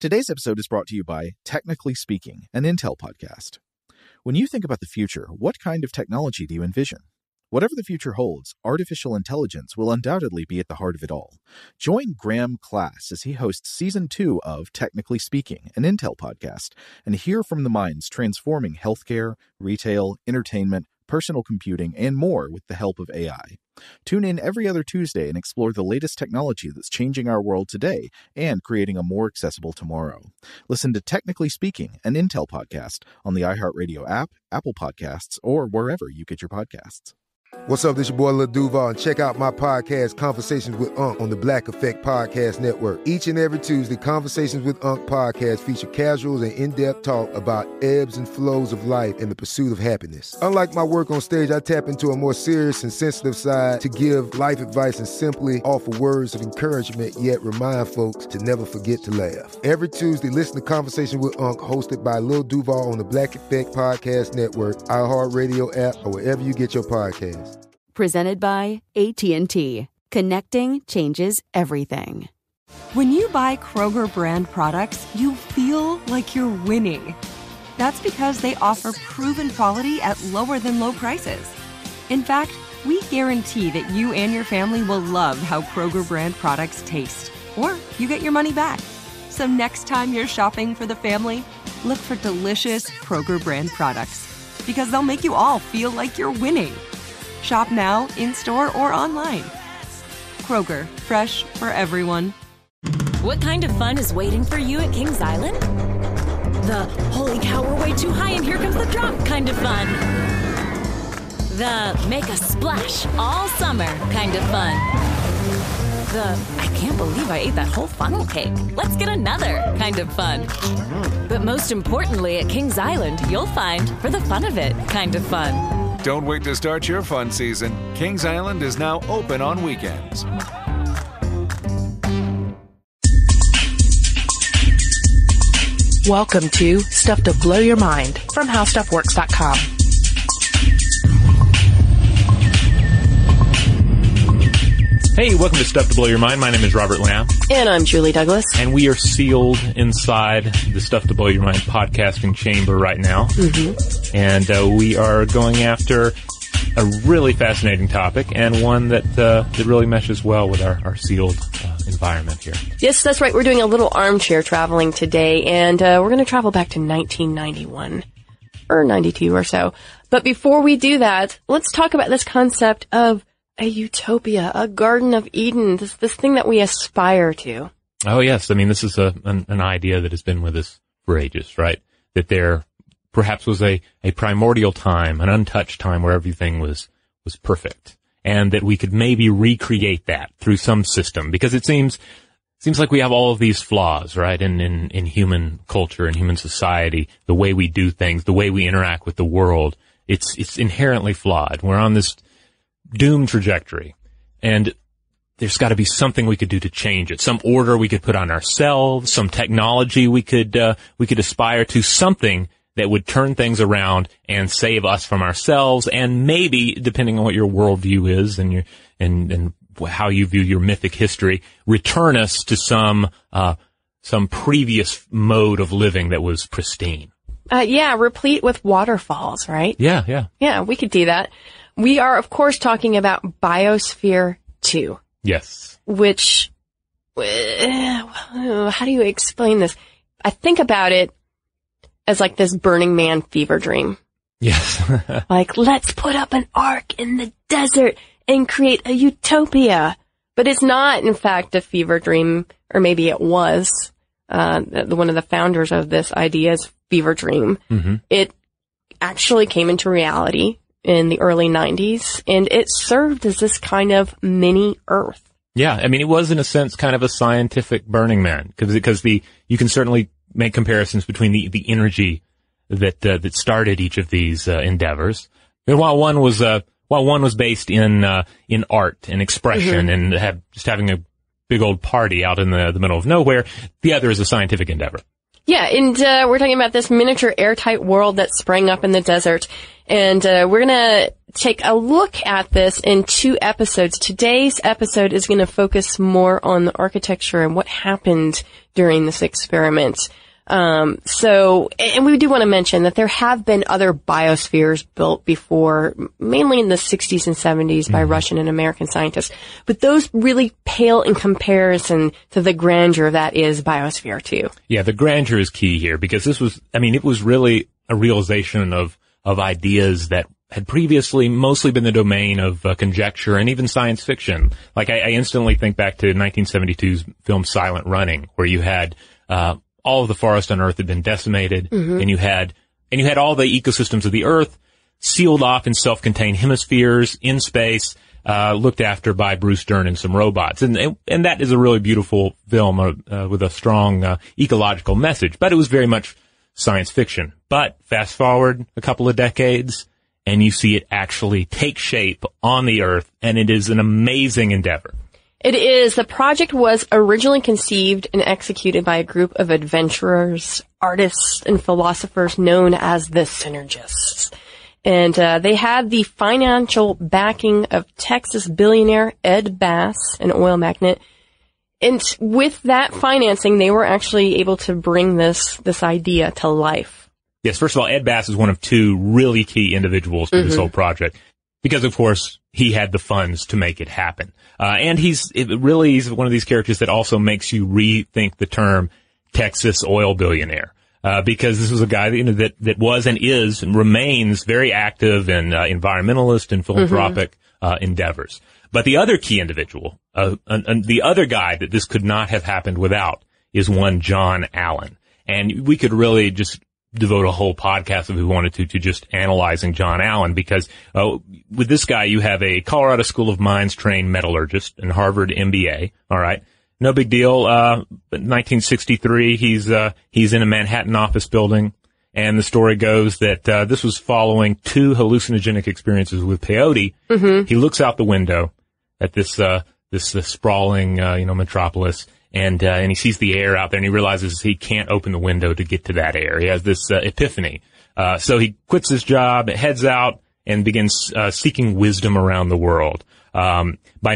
Today's episode is brought to you by Technically Speaking, an Intel podcast. When you think about the future, what kind of technology do you envision? Whatever the future holds, artificial intelligence will undoubtedly be at the heart of it all. Join Graham Class as he hosts Season 2 of Technically Speaking, an Intel podcast, and hear from the minds transforming healthcare, retail, entertainment, personal computing, and more with the help of AI. Tune in every other Tuesday and explore the latest technology that's changing our world today and creating a more accessible tomorrow. Listen to Technically Speaking, an Intel podcast on the iHeartRadio app, Apple Podcasts, or wherever you get your podcasts. What's up, this your boy Lil Duval, and check out my podcast, Conversations with Unc, on the Black Effect Podcast Network. Each and every Tuesday, Conversations with Unc podcast feature casuals and in-depth talk about ebbs and flows of life and the pursuit of happiness. Unlike my work on stage, I tap into a more serious and sensitive side to give life advice and simply offer words of encouragement, yet remind folks to never forget to laugh. Every Tuesday, listen to Conversations with Unc, hosted by Lil Duval on the Black Effect Podcast Network, iHeartRadio app, or wherever you get your podcasts. Presented by AT&T. Connecting changes everything. When you buy Kroger brand products, you feel like you're winning. That's because they offer proven quality at lower than low prices. In fact, we guarantee that you and your family will love how Kroger brand products taste, or you get your money back. So next time you're shopping for the family, look for delicious Kroger brand products, because they'll make you all feel like you're winning. Shop now, in-store, or online. Kroger, fresh for everyone. What kind of fun is waiting for you at Kings Island? The holy cow, we're way too high and here comes the drop kind of fun. The make a splash all summer kind of fun. The I can't believe I ate that whole funnel cake. Let's get another kind of fun. But most importantly, at Kings Island, you'll find for the fun of it kind of fun. Don't wait to start your fun season. Kings Island is now open on weekends. Welcome to Stuff to Blow Your Mind from HowStuffWorks.com. Hey, welcome to Stuff to Blow Your Mind. My name is Robert Lamb. And I'm Julie Douglas. And we are sealed inside the Stuff to Blow Your Mind podcasting chamber right now. Mm-hmm. And we are going after a really fascinating topic, and one that really meshes well with our sealed environment here. Yes, that's right. We're doing a little armchair traveling today, and we're going to travel back to 1991 or 92 or so. But before we do that, let's talk about this concept of a utopia, a Garden of Eden, this thing that we aspire to. Oh, yes. I mean, this is an idea that has been with us for ages, right? That there perhaps was a primordial time, an untouched time where everything was perfect, and that we could maybe recreate that through some system, because it seems like we have all of these flaws, right, in human culture and human society, the way we do things, the way we interact with the world. It's inherently flawed. We're on this doom trajectory, and there's got to be something we could do to change it. Some order we could put on ourselves, some technology we could aspire to, something that would turn things around and save us from ourselves, and maybe, depending on what your worldview is and and how you view your mythic history, return us to some previous mode of living that was pristine. Replete with waterfalls, right? Yeah. Yeah, we could do that. We are, of course, talking about Biosphere 2. Yes. Which, how do you explain this? I think about it as like this Burning Man fever dream. Yes. Like, let's put up an ark in the desert and create a utopia. But it's not, in fact, a fever dream, or maybe it was. One of the founders of this idea's fever dream. Mm-hmm. It actually came into reality in the early 90s, and it served as this kind of mini Earth. Yeah, I mean, it was in a sense kind of a scientific Burning Man, because you can certainly make comparisons between the energy that started each of these endeavors. And while one was based in art and expression, mm-hmm. and just having a big old party out in the middle of nowhere, the other is a scientific endeavor. Yeah, and we're talking about this miniature airtight world that sprang up in the desert. And we're going to take a look at this in 2 episodes. Today's episode is going to focus more on the architecture and what happened during this experiment. And we do want to mention that there have been other biospheres built before, mainly in the 60s and 70s by Russian and American scientists. But those really pale in comparison to the grandeur that is Biosphere 2. Yeah, the grandeur is key here because it was really a realization of ideas that had previously mostly been the domain of conjecture and even science fiction. Like I instantly think back to 1972's film Silent Running, where you had, all of the forest on Earth had been decimated, and you had all the ecosystems of the Earth sealed off in self-contained hemispheres in space, looked after by Bruce Dern and some robots. And that is a really beautiful film, with a strong, ecological message, but it was very much science fiction. But fast forward a couple of decades, and you see it actually take shape on the Earth, and it is an amazing endeavor. It is. The project was originally conceived and executed by a group of adventurers, artists, and philosophers known as the Synergists. And they had the financial backing of Texas billionaire Ed Bass, an oil magnate. And with that financing, they were actually able to bring this idea to life. Yes, first of all, Ed Bass is one of 2 really key individuals to this whole project because, of course, he had the funds to make it happen. And he's one of these characters that also makes you rethink the term Texas oil billionaire. Because this was a guy that was and is and remains very active in environmentalist and philanthropic endeavors. But the other key individual, and the other guy that this could not have happened without, is one John Allen. And we could really just devote a whole podcast if we wanted to just analyzing John Allen, because with this guy you have a Colorado School of Mines trained metallurgist and Harvard MBA. All right, no big deal. But 1963, he's in a Manhattan office building, and the story goes that this was following 2 hallucinogenic experiences with peyote. He looks out the window at this sprawling metropolis. And he sees the air out there, and he realizes he can't open the window to get to that air. He has this epiphany. So he quits his job, heads out, and begins seeking wisdom around the world. By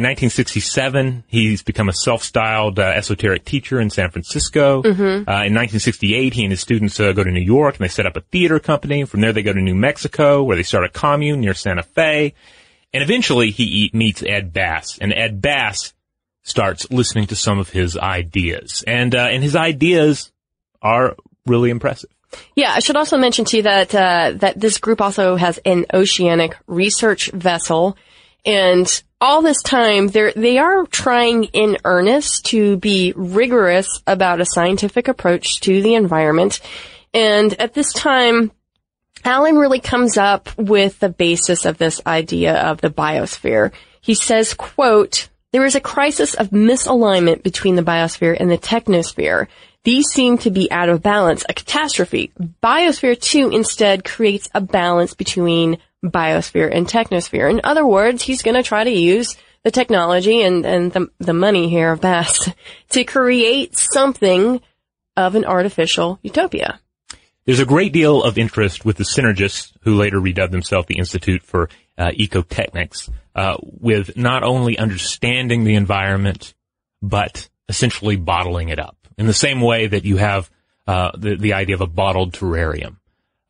1967, he's become a self-styled esoteric teacher in San Francisco. In 1968, he and his students go to New York, and they set up a theater company. From there, they go to New Mexico, where they start a commune near Santa Fe. And eventually, he meets Ed Bass, and Ed Bass starts listening to some of his ideas. And his ideas are really impressive. Yeah, I should also mention too that this group also has an oceanic research vessel. And all this time, they are trying in earnest to be rigorous about a scientific approach to the environment. And at this time, Allen really comes up with the basis of this idea of the biosphere. He says, quote, "There is a crisis of misalignment between the biosphere and the technosphere. These seem to be out of balance, a catastrophe. Biosphere 2 instead creates a balance between biosphere and technosphere." In other words, he's going to try to use the technology and the money here of Bass to create something of an artificial utopia. There's a great deal of interest with the Synergists, who later redubbed themselves the Institute for Ecotechnics, with not only understanding the environment, but essentially bottling it up. In the same way that you have the idea of a bottled terrarium.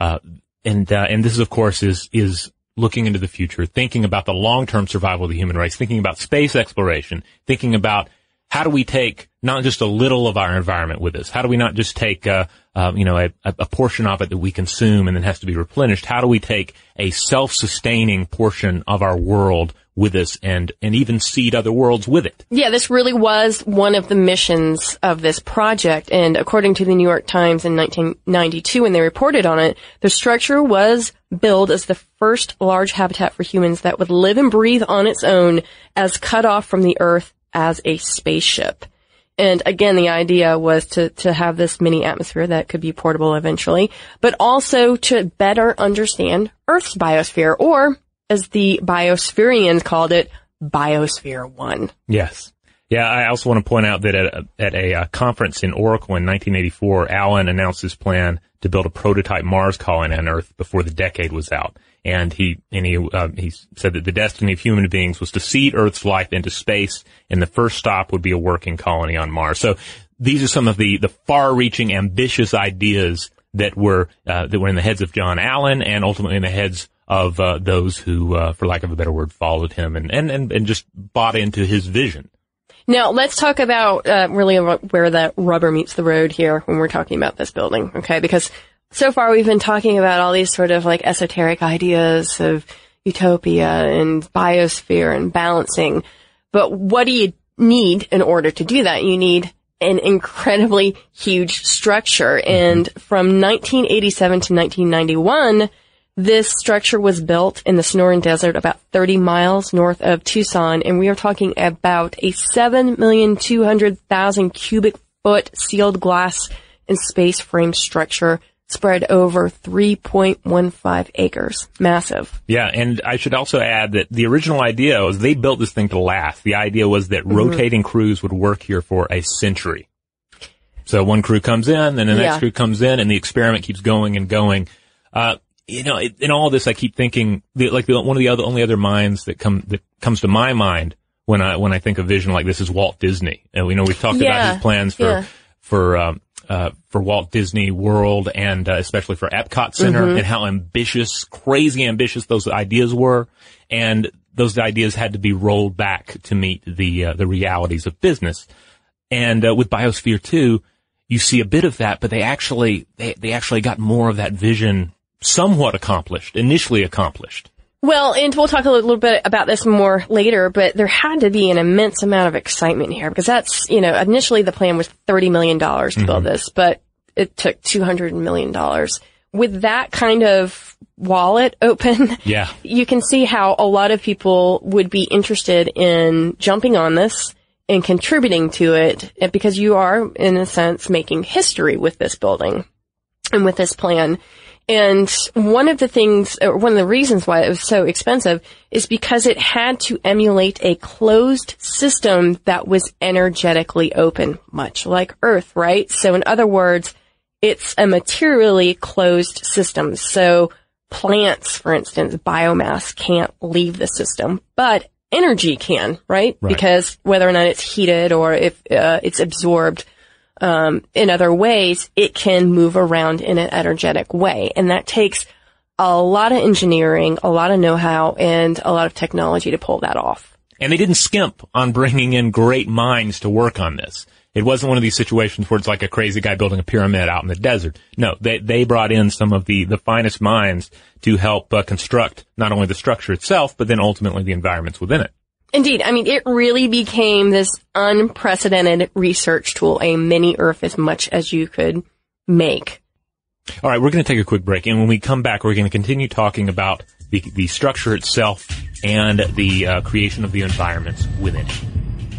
And this, of course, is looking into the future, thinking about the long-term survival of the human race, thinking about space exploration, thinking about how do we take not just a little of our environment with us? How do we not just take a portion of it that we consume and then has to be replenished? How do we take a self-sustaining portion of our world with us and even seed other worlds with it? Yeah, this really was one of the missions of this project. And according to the New York Times in 1992, when they reported on it, the structure was billed as the first large habitat for humans that would live and breathe on its own, as cut off from the Earth as a spaceship. And again, the idea was to have this mini atmosphere that could be portable eventually, but also to better understand Earth's biosphere, or as the biospherians called it, Biosphere 1. Yes. Yeah, I also want to point out that at a conference in Oracle in 1984, Allen announced his plan to build a prototype Mars colony on Earth before the decade was out. And he said that the destiny of human beings was to seed Earth's life into space, and the first stop would be a working colony on Mars. So these are some of the far-reaching, ambitious ideas that were in the heads of John Allen, and ultimately in the heads of those who, for lack of a better word, followed him and just bought into his vision. Now, let's talk about really where the rubber meets the road here when we're talking about this building, okay? Because so far we've been talking about all these sort of like esoteric ideas of utopia and biosphere and balancing. But what do you need in order to do that? You need an incredibly huge structure. And from 1987 to 1991, this structure was built in the Sonoran Desert about 30 miles north of Tucson, and we are talking about a 7,200,000 cubic foot sealed glass and space frame structure spread over 3.15 acres. Massive. Yeah, and I should also add that the original idea was they built this thing to last. The idea was that rotating crews would work here for a century. So one crew comes in, then the next crew comes in, and the experiment keeps going and going. In all this, I keep thinking one of the only other minds that comes to my mind when I think of vision like this is Walt Disney. And we've talked about his plans for Walt Disney World and especially for Epcot Center and how crazy ambitious those ideas were, and those ideas had to be rolled back to meet the realities of business. And with Biosphere 2, you see a bit of that, but they actually got more of that vision somewhat initially accomplished. Well, and we'll talk a little bit about this more later, but there had to be an immense amount of excitement here because that's, initially the plan was $30 million to build this, but it took $200 million. With that kind of wallet open, you can see how a lot of people would be interested in jumping on this and contributing to it because you are, in a sense, making history with this building and with this plan. And one of the reasons why it was so expensive is because it had to emulate a closed system that was energetically open, much like Earth, right? So in other words, it's a materially closed system. So plants, for instance, biomass can't leave the system, but energy can, right? Because whether or not it's heated or if it's absorbed in other ways, it can move around in an energetic way. And that takes a lot of engineering, a lot of know-how, and a lot of technology to pull that off. And they didn't skimp on bringing in great minds to work on this. It wasn't one of these situations where it's like a crazy guy building a pyramid out in the desert. No, they brought in some of the finest minds to help construct not only the structure itself, but then ultimately the environments within it. Indeed. I mean, it really became this unprecedented research tool, a mini Earth as much as you could make. All right, we're going to take a quick break, and when we come back, we're going to continue talking about the structure itself and the creation of the environments within it.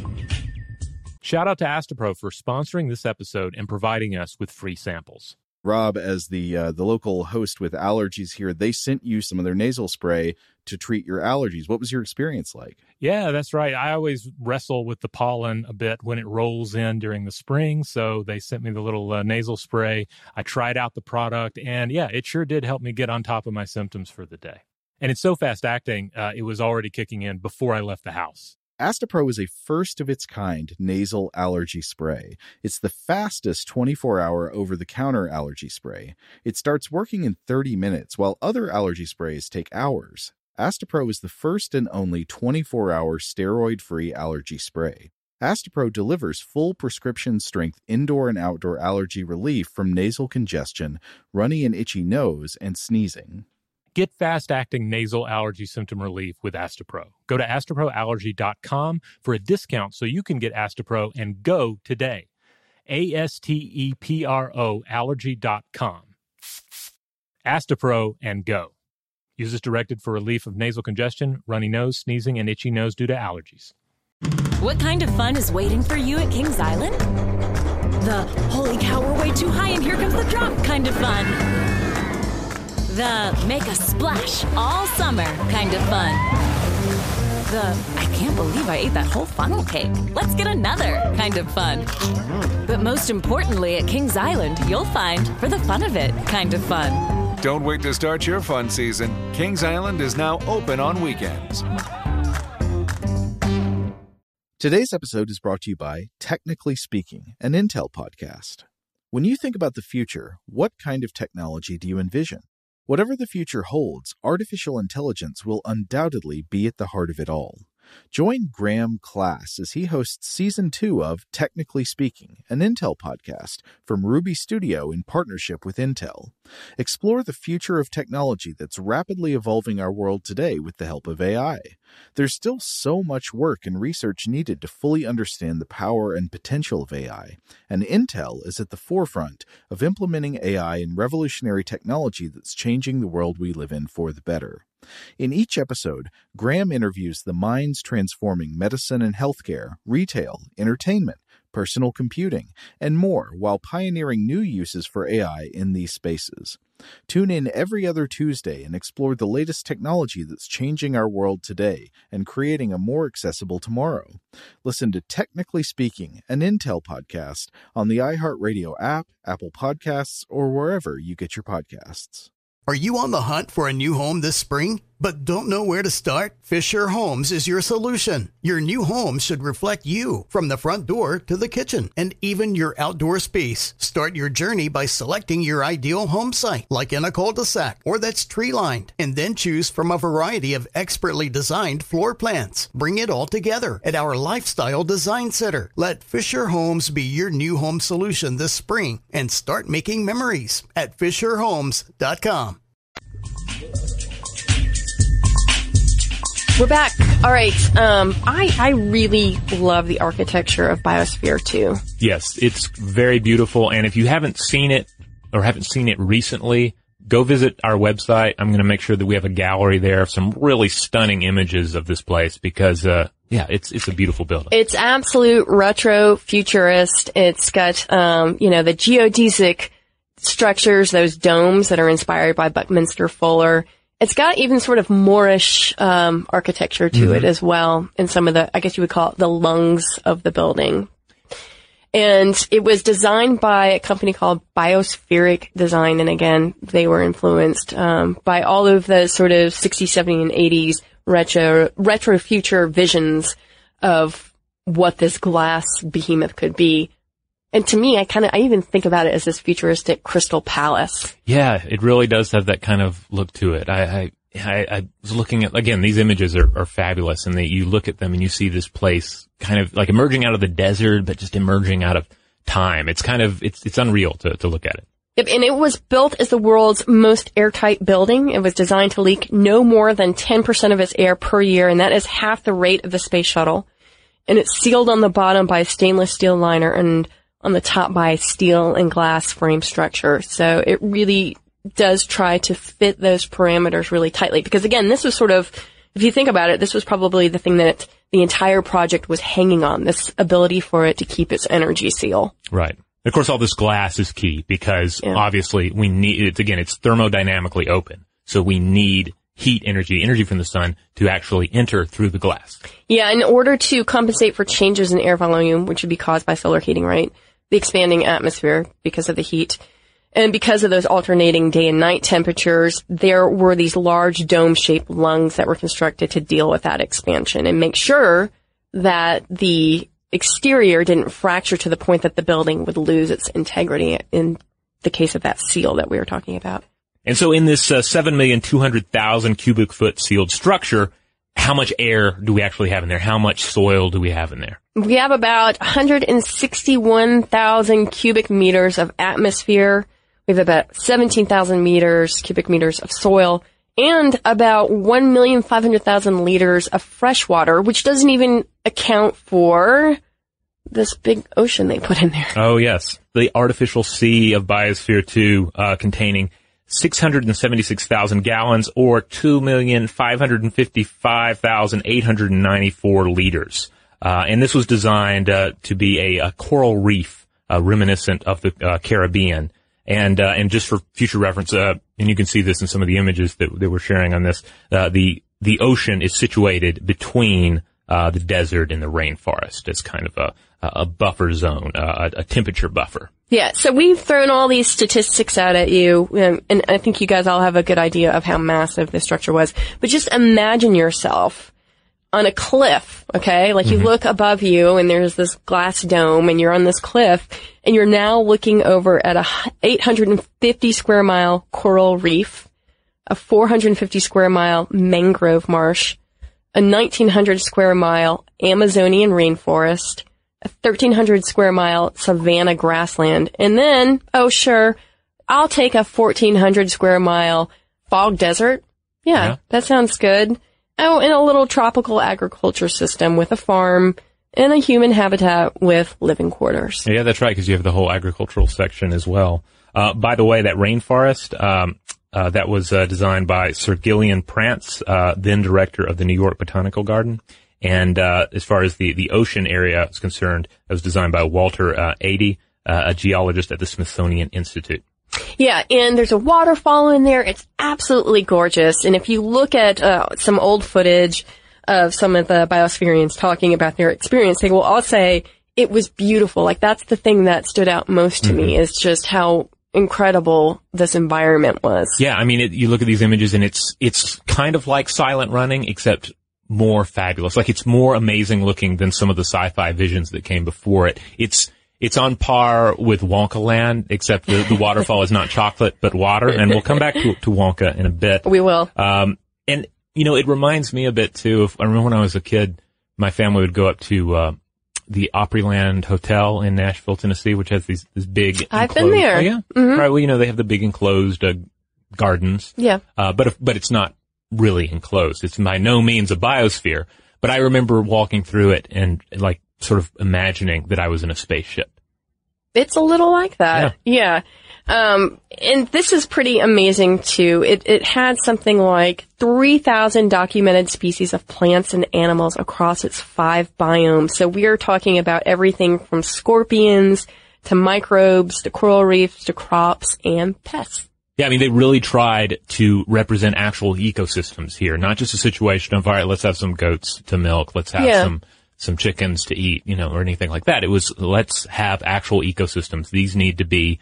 Shout out to Astapro for sponsoring this episode and providing us with free samples. Rob, as the local host with allergies here, they sent you some of their nasal spray to treat your allergies. What was your experience like? Yeah, that's right. I always wrestle with the pollen a bit when it rolls in during the spring, so they sent me the little nasal spray. I tried out the product, and yeah, it sure did help me get on top of my symptoms for the day. And it's so fast-acting, it was already kicking in before I left the house. Astapro is a first-of-its-kind nasal allergy spray. It's the fastest 24-hour over-the-counter allergy spray. It starts working in 30 minutes, while other allergy sprays take hours. Astapro is the first and only 24-hour steroid-free allergy spray. Astapro delivers full prescription-strength indoor and outdoor allergy relief from nasal congestion, runny and itchy nose, and sneezing. Get fast-acting nasal allergy symptom relief with Astapro. Go to astaproallergy.com for a discount so you can get Astapro and go today. ASTEPRO allergy.com. Astapro and go. Use as directed for relief of nasal congestion, runny nose, sneezing, and itchy nose due to allergies. What kind of fun is waiting for you at Kings Island? The holy cow, we're way too high and here comes the drop kind of fun. The make a splash all summer kind of fun. The I can't believe I ate that whole funnel cake. Let's get another kind of fun. But most importantly, at Kings Island, you'll find for the fun of it kind of fun. Don't wait to start your fun season. Kings Island is now open on weekends. Today's episode is brought to you by Technically Speaking, an Intel podcast. When you think about the future, what kind of technology do you envision? Whatever the future holds, artificial intelligence will undoubtedly be at the heart of it all. Join Graham Class as he hosts Season 2 of Technically Speaking, an Intel podcast from Ruby Studio in partnership with Intel. Explore the future of technology that's rapidly evolving our world today with the help of AI. There's still so much work and research needed to fully understand the power and potential of AI, and Intel is at the forefront of implementing AI in revolutionary technology that's changing the world we live in for the better. In each episode, Graham interviews the minds transforming medicine and healthcare, retail, entertainment, personal computing, and more while pioneering new uses for AI in these spaces. Tune in every other Tuesday and explore the latest technology that's changing our world today and creating a more accessible tomorrow. Listen to Technically Speaking, an Intel podcast on the iHeartRadio app, Apple Podcasts, or wherever you get your podcasts. Are you on the hunt for a new home this spring, but don't know where to start? Fisher Homes is your solution. Your new home should reflect you, from the front door to the kitchen and even your outdoor space. Start your journey by selecting your ideal home site, like in a cul-de-sac or that's tree-lined, and then choose from a variety of expertly designed floor plans. Bring it all together at our Lifestyle Design Center. Let Fisher Homes be your new home solution this spring and start making memories at FisherHomes.com. We're back. All right. I really love the architecture of Biosphere 2. Yes, it's very beautiful. And if you haven't seen it or haven't seen it recently, go visit our website. I'm going to make sure that we have a gallery there of some really stunning images of this place because, it's a beautiful building. It's absolute retro futurist. It's got, the geodesic structures, those domes that are inspired by Buckminster Fuller. It's got even sort of Moorish architecture to it as well, and some of the, I guess you would call it the lungs of the building. And it was designed by a company called Biospheric Design, and again, they were influenced by all of the sort of 60s, 70s, and 80s retro future visions of what this glass behemoth could be. And to me, I even think about it as this futuristic crystal palace. Yeah, it really does have that kind of look to it. I was looking at, again, these images are fabulous, and you look at them and you see this place kind of like emerging out of the desert, but just emerging out of time. It's it's unreal to look at it. Yep, and it was built as the world's most airtight building. It was designed to leak no more than 10% of its air per year, and that is half the rate of the space shuttle. And it's sealed on the bottom by a stainless steel liner and on the top by steel and glass frame structure. So it really does try to fit those parameters really tightly. Because again, this was sort of, if you think about it, this was probably the thing that the entire project was hanging on, this ability for it to keep its energy seal. Right. Of course, all this glass is key because obviously we need it. Again, it's thermodynamically open. So we need heat energy from the sun to actually enter through the glass. Yeah, in order to compensate for changes in air volume, which would be caused by solar heating, right? The expanding atmosphere because of the heat. And because of those alternating day and night temperatures, there were these large dome-shaped lungs that were constructed to deal with that expansion and make sure that the exterior didn't fracture to the point that the building would lose its integrity in the case of that seal that we were talking about. And so in this 7,200,000 cubic foot sealed structure, how much air do we actually have in there? How much soil do we have in there? We have about 161,000 cubic meters of atmosphere. We have about 17,000 cubic meters of soil, and about 1,500,000 liters of fresh water, which doesn't even account for this big ocean they put in there. Oh, yes. The artificial sea of Biosphere 2, containing 676,000 gallons or 2,555,894 liters. And this was designed to be a coral reef reminiscent of the Caribbean. And just for future reference, and you can see this in some of the images that we're sharing on this, the ocean is situated between the desert and the rainforest. It's kind of a buffer zone, a temperature buffer. Yeah, so we've thrown all these statistics out at you, and I think you guys all have a good idea of how massive this structure was. But just imagine yourself on a cliff, okay? Like you look above you and there's this glass dome and you're on this cliff and you're now looking over at a 850 square mile coral reef, a 450 square mile mangrove marsh, a 1900 square mile Amazonian rainforest, a 1300 square mile savanna grassland, and then, oh sure, I'll take a 1400 square mile fog desert. Yeah, that sounds good. Oh, and a little tropical agriculture system with a farm and a human habitat with living quarters. Yeah, that's right, because you have the whole agricultural section as well. By the way, that rainforest, that was designed by Sir Gillian Prance, then director of the New York Botanical Garden. And as far as the ocean area is concerned, it was designed by Walter Adey, a geologist at the Smithsonian Institute. Yeah, and there's a waterfall in there. It's absolutely gorgeous. And if you look at some old footage of some of the biospherians talking about their experience, they will all say it was beautiful. Like, that's the thing that stood out most to me, is just how incredible this environment was. Yeah, I mean, you look at these images and it's kind of like Silent Running, except more fabulous. Like, it's more amazing looking than some of the sci-fi visions that came before it. It's on par with Wonka Land, except the waterfall is not chocolate, but water. And we'll come back to Wonka in a bit. We will. And, it reminds me a bit, too, I remember when I was a kid, my family would go up to the Opryland Hotel in Nashville, Tennessee, which has this big I've been there. Oh, yeah? Mm-hmm. Right, well, they have the big enclosed gardens. Yeah. But it's not really enclosed. It's by no means a biosphere. But I remember walking through it and, like, sort of imagining that I was in a spaceship. It's a little like that. Yeah. And this is pretty amazing too. It had something like 3,000 documented species of plants and animals across its 5 biomes. So we are talking about everything from scorpions to microbes to coral reefs to crops and pests. Yeah, I mean, they really tried to represent actual ecosystems here, not just a situation of, all right, let's have some goats to milk, let's have some chickens to eat, or anything like that. It was, let's have actual ecosystems. These need to be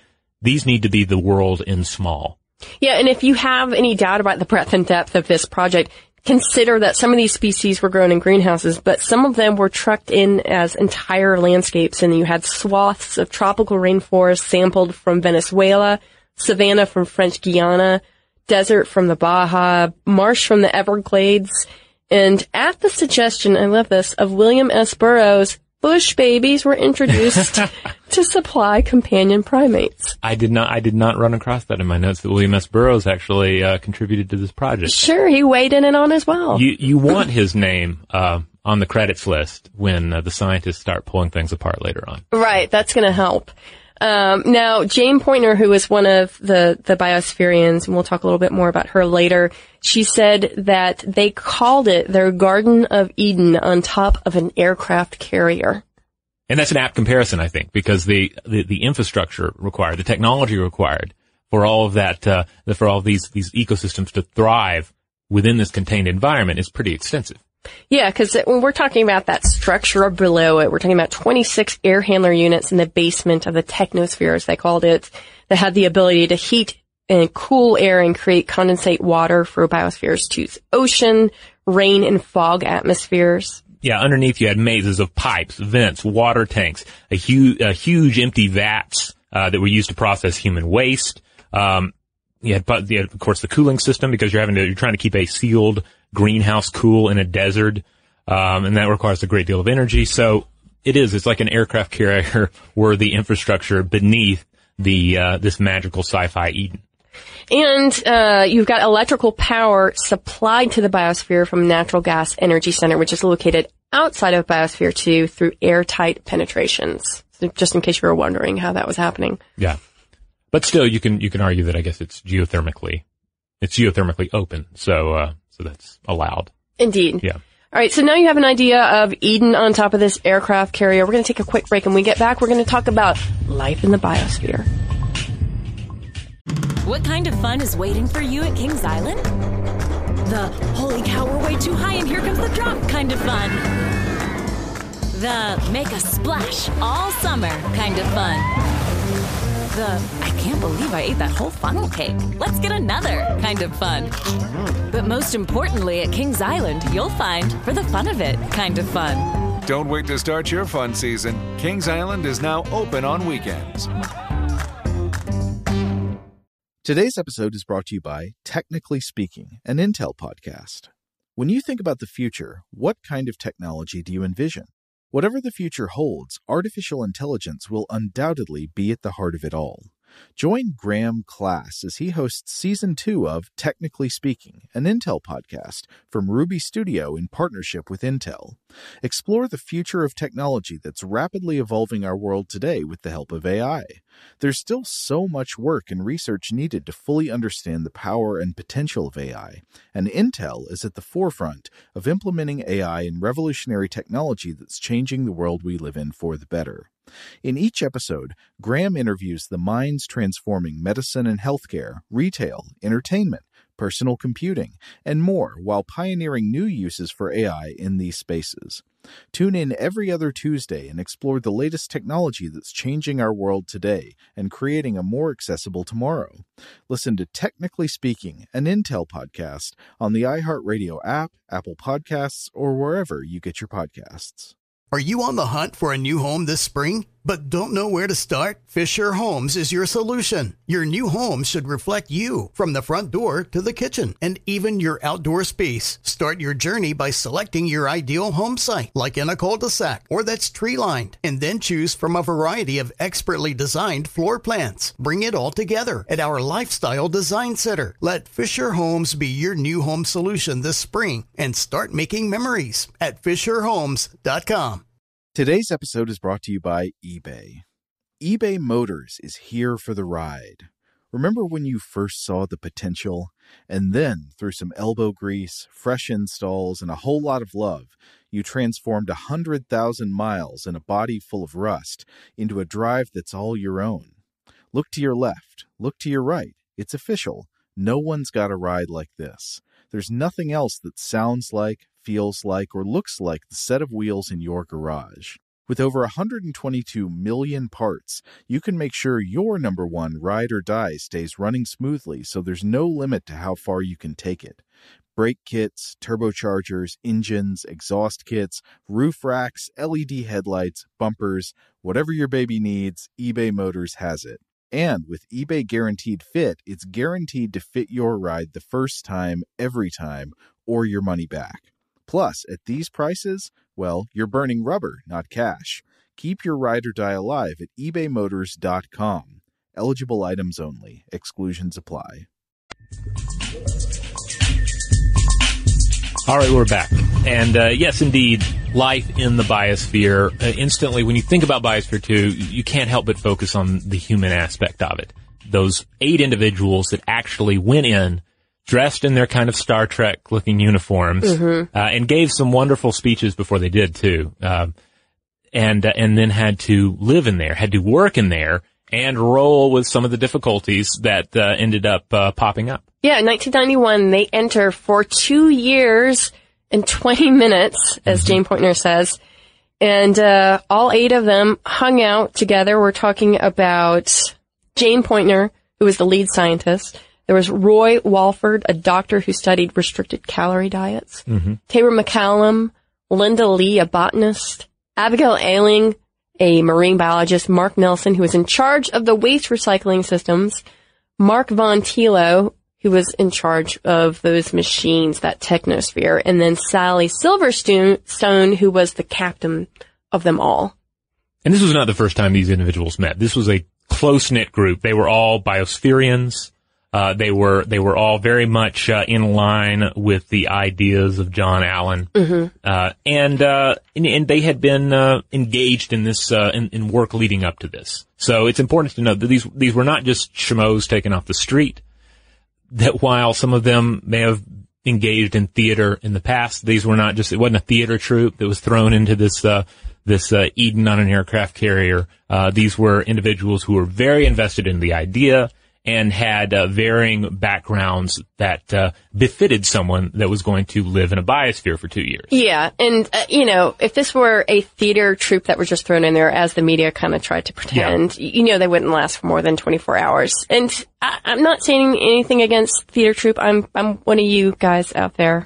the world in small. Yeah, and if you have any doubt about the breadth and depth of this project, consider that some of these species were grown in greenhouses, but some of them were trucked in as entire landscapes, and you had swaths of tropical rainforest sampled from Venezuela, savanna from French Guiana, desert from the Baja, marsh from the Everglades, and at the suggestion, I love this, of William S. Burroughs, bush babies were introduced to supply companion primates. I did not run across that in my notes that William S. Burroughs actually contributed to this project. Sure, he weighed in on as well. You want his name on the credits list when the scientists start pulling things apart later on. Right, that's going to help. Now, Jane Pointner, who is one of the biospherians, and we'll talk a little bit more about her later, she said that they called it their Garden of Eden on top of an aircraft carrier. And that's an apt comparison, I think, because the infrastructure required, the technology required for all of that, for all of these ecosystems to thrive within this contained environment is pretty extensive. Yeah, because when we're talking about that structure below it, we're talking about 26 air handler units in the basement of the technosphere, as they called it, that had the ability to heat and cool air and create condensate water for biospheres to ocean, rain, and fog atmospheres. Yeah, underneath you had mazes of pipes, vents, water tanks, a huge empty vats that were used to process human waste. You had, of course, the cooling system, because you're trying to keep a sealed greenhouse cool in a desert, and that requires a great deal of energy. So it's like an aircraft carrier worthy infrastructure beneath this magical sci-fi Eden. And you've got electrical power supplied to the biosphere from Natural Gas Energy Center, which is located outside of Biosphere 2 through airtight penetrations. So just in case you were wondering how that was happening. Yeah. But still, you can argue that I guess it's geothermically open, so that's allowed. Indeed. Yeah. All right, so now you have an idea of Eden on top of this aircraft carrier. We're going to take a quick break, and when we get back, we're going to talk about life in the biosphere. What kind of fun is waiting for you at Kings Island? The holy cow, we're way too high and here comes the drop kind of fun. The make a splash all summer kind of fun. The I can't believe I ate that whole funnel cake. Let's get another kind of fun. But most importantly, at Kings Island, you'll find for the fun of it kind of fun. Don't wait to start your fun season. Kings Island is now open on weekends. Today's episode is brought to you by Technically Speaking, an Intel podcast. When you think about the future, what kind of technology do you envision? Whatever the future holds, artificial intelligence will undoubtedly be at the heart of it all. Join Graham Class as he hosts Season 2 of Technically Speaking, an Intel podcast from Ruby Studio in partnership with Intel. Explore the future of technology that's rapidly evolving our world today with the help of AI. There's still so much work and research needed to fully understand the power and potential of AI, and Intel is at the forefront of implementing AI in revolutionary technology that's changing the world we live in for the better. In each episode, Graham interviews the minds transforming medicine and healthcare, retail, entertainment, personal computing, and more while pioneering new uses for AI in these spaces. Tune in every other Tuesday and explore the latest technology that's changing our world today and creating a more accessible tomorrow. Listen to Technically Speaking, an Intel podcast on the iHeartRadio app, Apple Podcasts, or wherever you get your podcasts. Are you on the hunt for a new home this spring, but don't know where to start? Fisher Homes is your solution. Your new home should reflect you, from the front door to the kitchen, and even your outdoor space. Start your journey by selecting your ideal home site, like in a cul-de-sac or that's tree-lined, and then choose from a variety of expertly designed floor plans. Bring it all together at our Lifestyle Design Center. Let Fisher Homes be your new home solution this spring and start making memories at FisherHomes.com. Today's episode is brought to you by eBay. eBay Motors is here for the ride. Remember when you first saw the potential? And then, through some elbow grease, fresh installs, and a whole lot of love, you transformed 100,000 miles and a body full of rust into a drive that's all your own. Look to your left. Look to your right. It's official. No one's got a ride like this. There's nothing else that sounds like, feels like, or looks like the set of wheels in your garage. With over 122 million parts, you can make sure your number one ride or die stays running smoothly, so there's no limit to how far you can take it. Brake kits, turbochargers, engines, exhaust kits, roof racks, LED headlights, bumpers, whatever your baby needs, eBay Motors has it. And with eBay Guaranteed Fit, it's guaranteed to fit your ride the first time, every time, or your money back. Plus, at these prices, well, you're burning rubber, not cash. Keep your ride or die alive at ebaymotors.com. Eligible items only. Exclusions apply. All right, we're back. And yes, indeed, life in the biosphere. Instantly, when you think about Biosphere 2, you can't help but focus on the human aspect of it. Those 8 individuals that actually went in, dressed in their kind of Star Trek-looking uniforms, and gave some wonderful speeches before they did, too. And then had to live in there, had to work in there, and roll with some of the difficulties that ended up popping up. Yeah, in 1991, they enter for 2 years and 20 minutes, as Jane Pointner says. And all 8 of them hung out together. We're talking about Jane Pointner, who was the lead scientist. There was Roy Walford, a doctor who studied restricted calorie diets. Tabor McCallum, Linda Lee, a botanist. Abigail Ailing, a marine biologist. Mark Nelson, who was in charge of the waste recycling systems. Mark Von Tilo, who was in charge of those machines, that technosphere. And then Sally Silverstone, who was the captain of them all. And this was not the first time these individuals met. This was a close-knit group. They were all biospherians. They were all very much in line with the ideas of John Allen, and they had been engaged in this in work leading up to this. So it's important to note that these were not just schmoes taken off the street. That while some of them may have engaged in theater in the past, these were not just. It wasn't a theater troupe that was thrown into this Eden on an aircraft carrier. These were individuals who were very invested in the idea and had varying backgrounds that befitted someone that was going to live in a biosphere for 2 years. Yeah, and, if this were a theater troupe that was just thrown in there, as the media kind of tried to pretend, they wouldn't last for more than 24 hours. And I'm not saying anything against theater troupe. I'm one of you guys out there.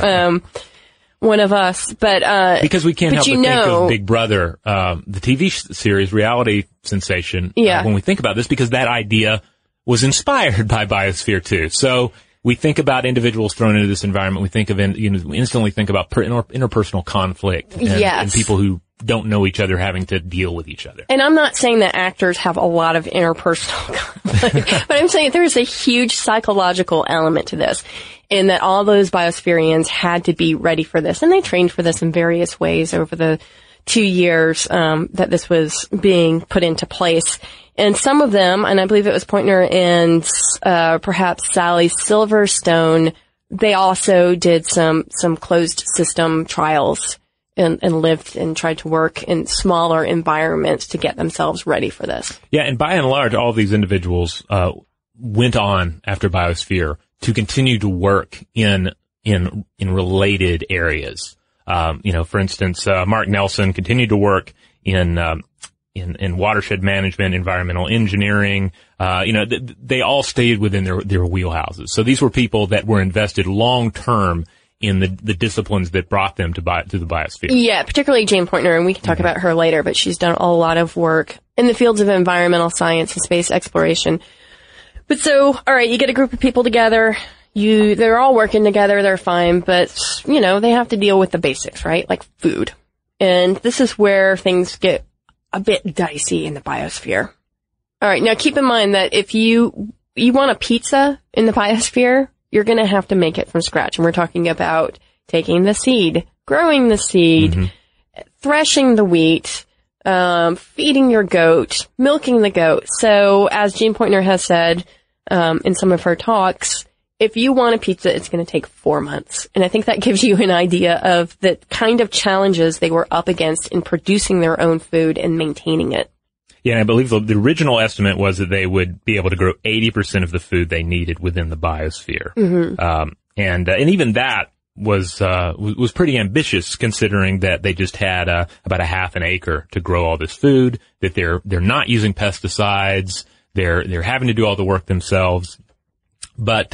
One of us, but because we can't help but think of Big Brother, the TV series, reality sensation. When we think about this, because that idea was inspired by Biosphere 2. So we think about individuals thrown into this environment. We think of we instantly think about interpersonal conflict and people who don't know each other having to deal with each other. And I'm not saying that actors have a lot of interpersonal conflict, but I'm saying there's a huge psychological element to this, in that all those biospherians had to be ready for this, and they trained for this in various ways over the 2 years that this was being put into place. And some of them, and I believe it was Pointner and perhaps Sally Silverstone, they also did some closed system trials and lived and tried to work in smaller environments to get themselves ready for this. Yeah, and by and large, all of these individuals went on after Biosphere to continue to work in related areas. For instance, Mark Nelson continued to work in watershed management, environmental engineering. They all stayed within their wheelhouses. So these were people that were invested long term in the disciplines that brought them to the biosphere. Yeah, particularly Jane Pointner, and we can talk about her later, but she's done a lot of work in the fields of environmental science and space exploration. But so, all right, you get a group of people together, they're all working together, they're fine, but, they have to deal with the basics, right? Like food. And this is where things get a bit dicey in the biosphere. All right, now keep in mind that if you want a pizza in the biosphere, you're going to have to make it from scratch. And we're talking about taking the seed, growing the seed, threshing the wheat, feeding your goat, milking the goat. So as Jane Pointner has said in some of her talks, if you want a pizza, it's going to take 4 months. And I think that gives you an idea of the kind of challenges they were up against in producing their own food and maintaining it. Yeah, and I believe the original estimate was that they would be able to grow 80% of the food they needed within the biosphere. And even that was pretty ambitious, considering that they just had about a half an acre to grow all this food, that they're not using pesticides, they're having to do all the work themselves. But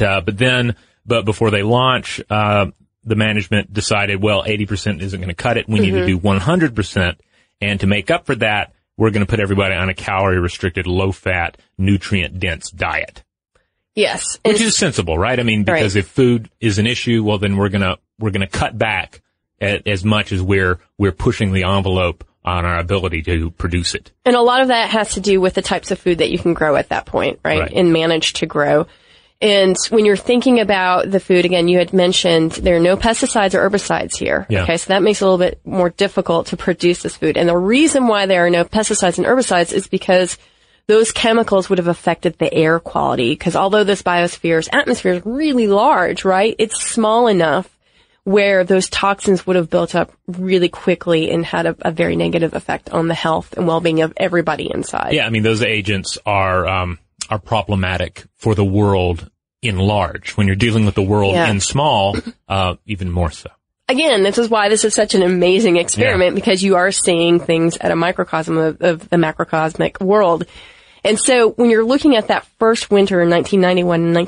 before they launch, the management decided, well, 80% isn't going to cut it. We need to do 100%. And to make up for that, we're going to put everybody on a calorie-restricted, low-fat, nutrient-dense diet. Yes. Which is sensible, right? I mean, because if food is an issue, well, then we're going to cut back as much as we're pushing the envelope on our ability to produce it. And a lot of that has to do with the types of food that you can grow at that point, right? And manage to grow. And when you're thinking about the food, again, you had mentioned there are no pesticides or herbicides here. Yeah. Okay, so that makes it a little bit more difficult to produce this food. And the reason why there are no pesticides and herbicides is because those chemicals would have affected the air quality. Because although this biosphere's atmosphere is really large, right, it's small enough where those toxins would have built up really quickly and had a very negative effect on the health and well-being of everybody inside. Yeah, I mean, those agents are problematic for the world in large. When you're dealing with the world in small, even more so. Again, this is why this is such an amazing experiment, because you are seeing things at a microcosm of the macrocosmic world. And so when you're looking at that first winter in 1991 and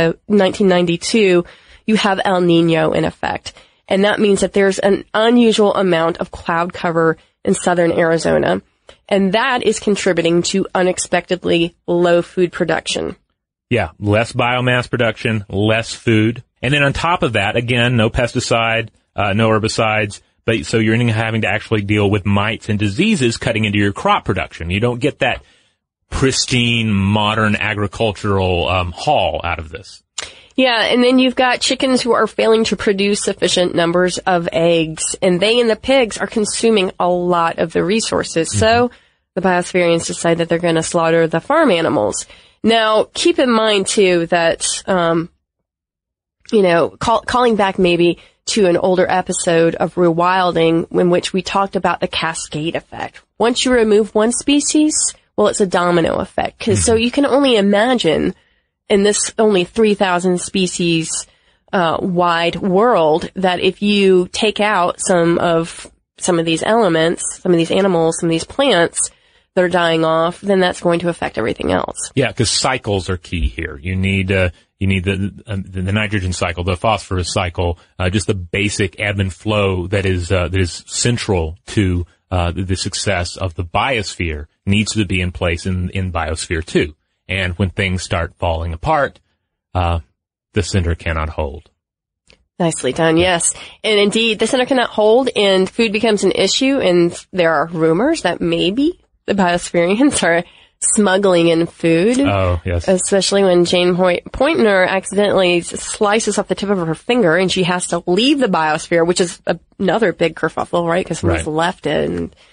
1992, you have El Nino in effect. And that means that there's an unusual amount of cloud cover in southern Arizona. And that is contributing to unexpectedly low food production. Yeah, less biomass production, less food. And then on top of that, again, no pesticide, no herbicides, but so you're having to actually deal with mites and diseases cutting into your crop production. You don't get that pristine, modern agricultural haul out of this. Yeah, and then you've got chickens who are failing to produce sufficient numbers of eggs, and they and the pigs are consuming a lot of the resources. So the biospherians decide that they're going to slaughter the farm animals. Now, keep in mind, too, that, calling back maybe to an older episode of Rewilding, in which we talked about the cascade effect. Once you remove one species, well, it's a domino effect. So you can only imagine in this only 3,000 species wide world, that if you take out some of these elements, some of these animals, some of these plants that are dying off, then that's going to affect everything else. Yeah, because cycles are key here. You need the nitrogen cycle, the phosphorus cycle, just the basic ebb and flow that is central to the success of the biosphere needs to be in place in biosphere 2. And when things start falling apart, the center cannot hold. Nicely done, yes. And indeed, the center cannot hold, and food becomes an issue, and there are rumors that maybe the biospherians are smuggling in food. Oh, yes. Especially when Jane Pointner accidentally slices off the tip of her finger, and she has to leave the biosphere, which is another big kerfuffle, right? Because someone's left it.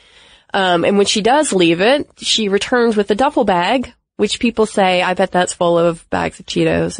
And when she does leave it, she returns with a duffel bag, which people say, I bet that's full of bags of Cheetos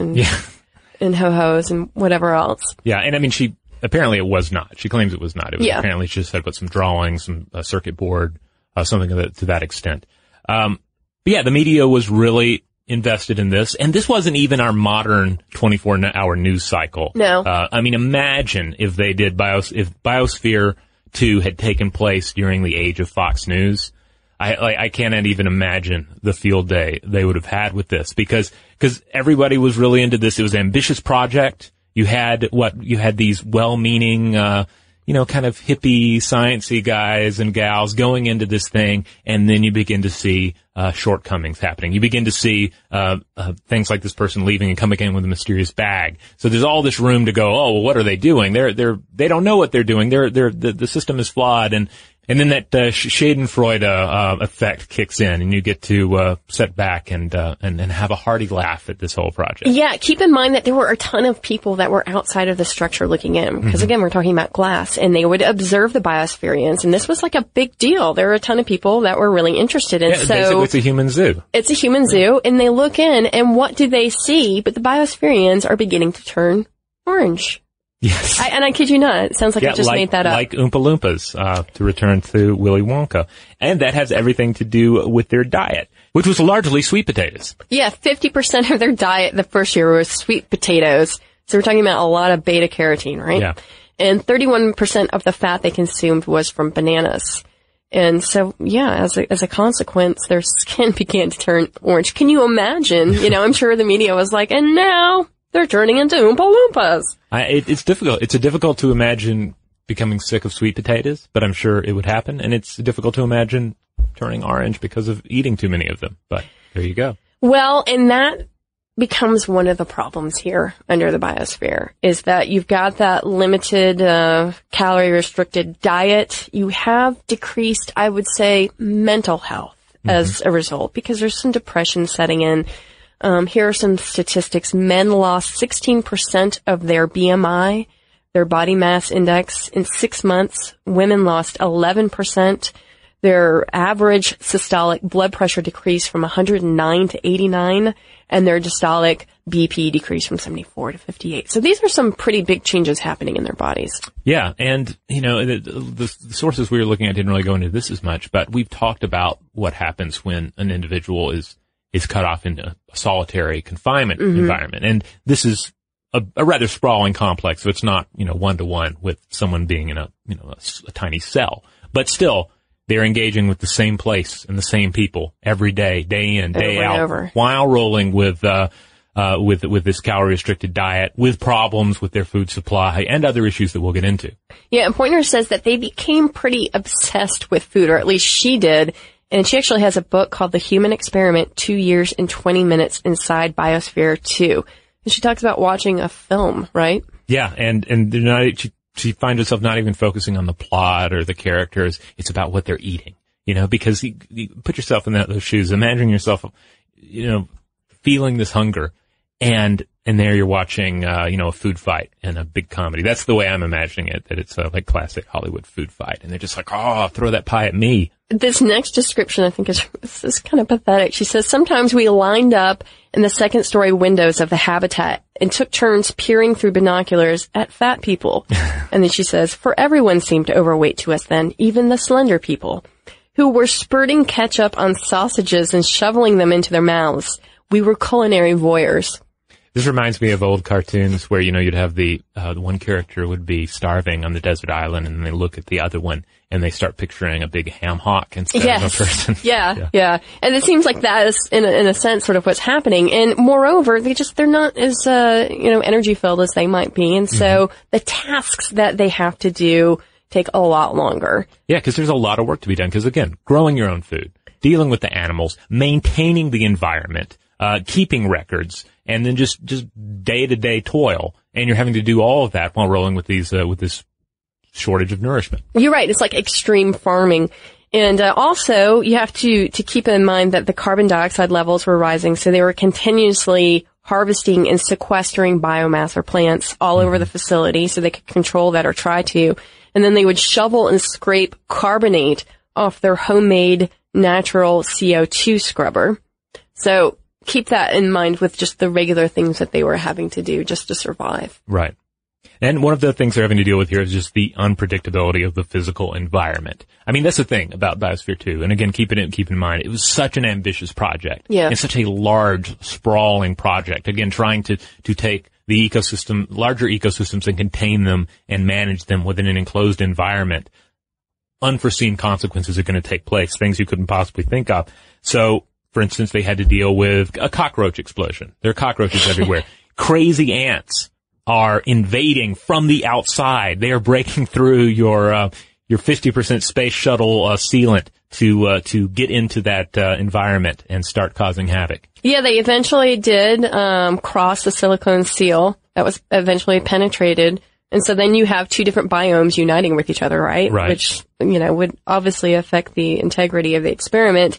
and Ho-Hos and whatever else. Yeah, and I mean, apparently it was not. She claims it was not. It was apparently she just had put some drawings, some circuit board, something to that extent. But yeah, the media was really invested in this, and this wasn't even our modern 24-hour news cycle. No. I mean, imagine if they did if Biosphere 2 had taken place during the age of Fox News. I cannot even imagine the field day they would have had with this, because everybody was really into this. It was an ambitious project. You had these well-meaning, kind of hippie, sciencey guys and gals going into this thing, and then you begin to see shortcomings happening. You begin to see things like this person leaving and coming in with a mysterious bag. So there's all this room to go, oh, well, what are they doing? They don't know what they're doing. The system is flawed, and then that Schadenfreude effect kicks in, and you get to sit back and have a hearty laugh at this whole project. Yeah, keep in mind that there were a ton of people that were outside of the structure looking in, because again, we're talking about glass, and they would observe the biospherians, and this was like a big deal. There were a ton of people that were really interested in. Yeah, so basically, it's a human zoo. It's a human zoo, and they look in, and what do they see? But the biospherians are beginning to turn orange. Yes. And I kid you not. It sounds like I just made that up. Like Oompa Loompas, to return to Willy Wonka. And that has everything to do with their diet, which was largely sweet potatoes. Yeah, 50% of their diet the first year was sweet potatoes. So we're talking about a lot of beta carotene, right? Yeah. And 31% of the fat they consumed was from bananas. And so, yeah, as a consequence, their skin began to turn orange. Can you imagine? I'm sure the media was like, and now they're turning into Oompa Loompas. It's difficult. It's difficult to imagine becoming sick of sweet potatoes, but I'm sure it would happen. And it's difficult to imagine turning orange because of eating too many of them. But there you go. Well, and that becomes one of the problems here under the biosphere, is that you've got that limited, calorie-restricted diet. You have decreased, I would say, mental health as a result, because there's some depression setting in. Here are some statistics. Men lost 16% of their BMI, their body mass index, in 6 months. Women lost 11%. Their average systolic blood pressure decreased from 109 to 89, and their diastolic BP decreased from 74 to 58. So these are some pretty big changes happening in their bodies. Yeah, and, the sources we were looking at didn't really go into this as much, but we've talked about what happens when an individual is cut off in a solitary confinement environment. And this is a rather sprawling complex, so it's not, one-to-one with someone being in a tiny cell. But still, they're engaging with the same place and the same people every day, day in, day out, while rolling with this calorie-restricted diet, with problems with their food supply and other issues that we'll get into. Yeah, and Pointner says that they became pretty obsessed with food, or at least she did. And she actually has a book called The Human Experiment, 2 years and 20 minutes inside Biosphere 2. And she talks about watching a film, right? Yeah, and they're not, she finds herself not even focusing on the plot or the characters. It's about what they're eating, because you put yourself in those shoes. Imagine yourself, feeling this hunger, and there you're watching, a food fight and a big comedy. That's the way I'm imagining it, that it's like classic Hollywood food fight. And they're just like, oh, throw that pie at me. This next description, I think, is kind of pathetic. She says, sometimes we lined up in the second-story windows of the habitat and took turns peering through binoculars at fat people. And then she says, for everyone seemed overweight to us then, even the slender people, who were spurting ketchup on sausages and shoveling them into their mouths. we were culinary voyeurs. This reminds me of old cartoons where, you'd have the one character would be starving on the desert island, and they look at the other one and they start picturing a big ham hock instead of a person. Yeah. And it seems like that is, in a sense, sort of what's happening. And moreover, they're not as, energy filled as they might be. And so the tasks that they have to do take a lot longer. Yeah, because there's a lot of work to be done. Because again, growing your own food, dealing with the animals, maintaining the environment, keeping records, and then just day-to-day toil. And you're having to do all of that while rolling with this shortage of nourishment. You're right. It's like extreme farming. And also, you have to keep in mind that the carbon dioxide levels were rising, so they were continuously harvesting and sequestering biomass or plants all over the facility so they could control that or try to. And then they would shovel and scrape carbonate off their homemade natural CO2 scrubber. So keep that in mind with just the regular things that they were having to do just to survive. Right. And one of the things they're having to deal with here is just the unpredictability of the physical environment. I mean, that's the thing about Biosphere 2. And again, keep in mind, it was such an ambitious project. Yeah. And such a large, sprawling project. Again, trying to take the ecosystem, larger ecosystems, and contain them and manage them within an enclosed environment. Unforeseen consequences are going to take place, things you couldn't possibly think of. So, for instance, they had to deal with a cockroach explosion. There are cockroaches everywhere. Crazy ants are invading from the outside. They are breaking through your 50% space shuttle sealant to get into that environment and start causing havoc. Yeah, they eventually did cross the silicone seal that was eventually penetrated. And so then you have two different biomes uniting with each other, right? Right. Which, would obviously affect the integrity of the experiment.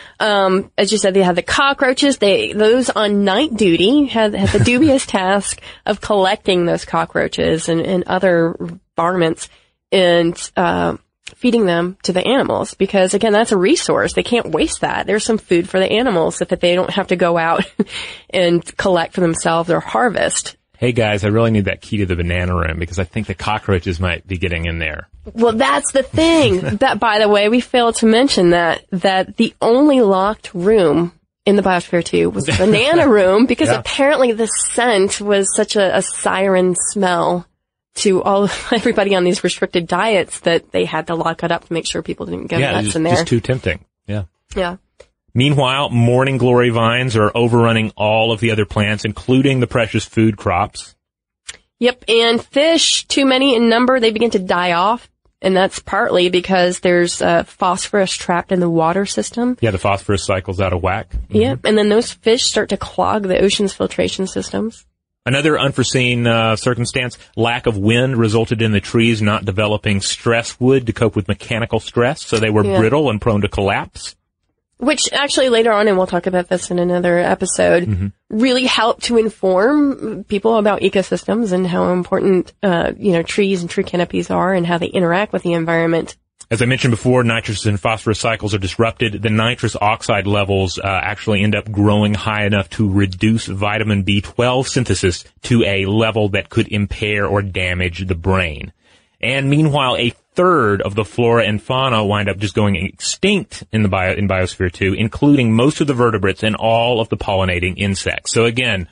As you said, they had the cockroaches. Those on night duty had the dubious task of collecting those cockroaches and other varmints and, feeding them to the animals because again, that's a resource. They can't waste that. There's some food for the animals so that they don't have to go out and collect for themselves or harvest. Hey guys, I really need that key to the banana room because I think the cockroaches might be getting in there. Well, that's the thing. That, by the way, we failed to mention that the only locked room in the Biosphere 2 was the banana room because apparently the scent was such a siren smell to everybody on these restricted diets that they had to lock it up to make sure people didn't go nuts in there. Just too tempting. Yeah. Yeah. Meanwhile, morning glory vines are overrunning all of the other plants, including the precious food crops. Yep, and fish, too many in number, they begin to die off, and that's partly because there's phosphorus trapped in the water system. Yeah, the phosphorus cycle's out of whack. Mm-hmm. Yeah, and then those fish start to clog the ocean's filtration systems. Another unforeseen circumstance, lack of wind resulted in the trees not developing stress wood to cope with mechanical stress, so they were brittle and prone to collapse. Which actually later on, and we'll talk about this in another episode, really helped to inform people about ecosystems and how important, trees and tree canopies are and how they interact with the environment. As I mentioned before, nitrous and phosphorus cycles are disrupted. The nitrous oxide levels actually end up growing high enough to reduce vitamin B12 synthesis to a level that could impair or damage the brain. And meanwhile, a third of the flora and fauna wind up just going extinct in Biosphere 2, including most of the vertebrates and all of the pollinating insects. So again,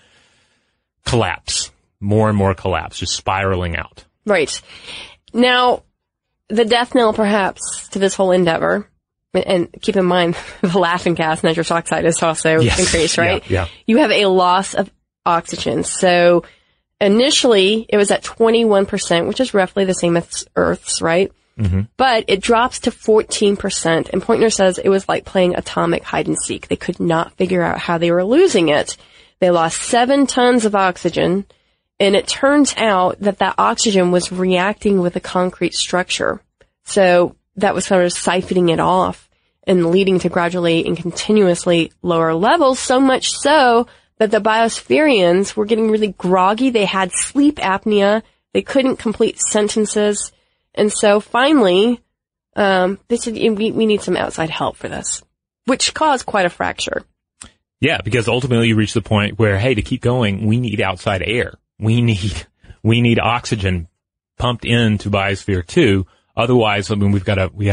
collapse. More and more collapse, just spiraling out. Right. Now, the death knell perhaps to this whole endeavor, and keep in mind the laughing gas, nitrous oxide is also increased, right? Yeah. You have a loss of oxygen. So initially, it was at 21%, which is roughly the same as Earth's, right? Mm-hmm. But it drops to 14%. And Pointner says it was like playing atomic hide and seek. They could not figure out how they were losing it. They lost 7 tons of oxygen. And it turns out that oxygen was reacting with a concrete structure. So that was sort of siphoning it off and leading to gradually and continuously lower levels, so much so that the biospherians were getting really groggy. They had sleep apnea. They couldn't complete sentences. And so finally, they said, we need some outside help for this, which caused quite a fracture. Yeah, because ultimately you reach the point where, hey, to keep going, we need outside air. We need oxygen pumped into Biosphere 2. Otherwise, I mean, we